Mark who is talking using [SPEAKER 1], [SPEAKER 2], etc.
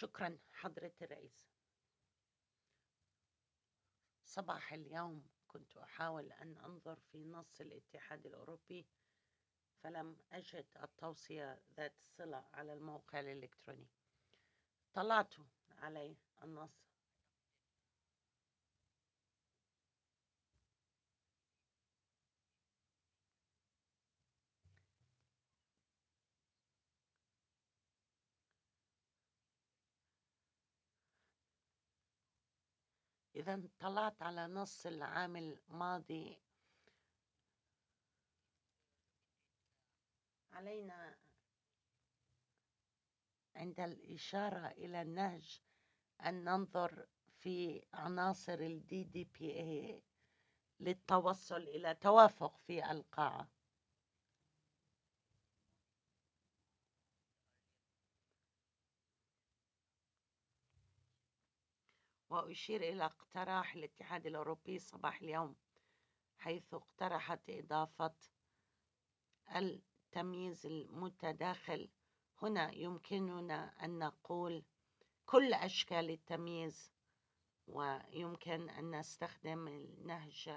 [SPEAKER 1] شكرا حضرة الرئيس. صباح اليوم كنت أحاول أن أنظر في نص الاتحاد الأوروبي فلم أجد التوصية ذات الصلة على الموقع الإلكتروني. طلعت عليه النص. إذا طلعت على نص العام الماضي. علينا عند الإشارة إلى النهج أن ننظر في عناصر ال DDPA للتوصل إلى توافق في القاعة. وأشير إلى اقتراح الاتحاد الأوروبي صباح اليوم، حيث اقترحت إضافة التمييز المتداخل. هنا يمكننا أن نقول كل أشكال التمييز، ويمكن أن نستخدم النهج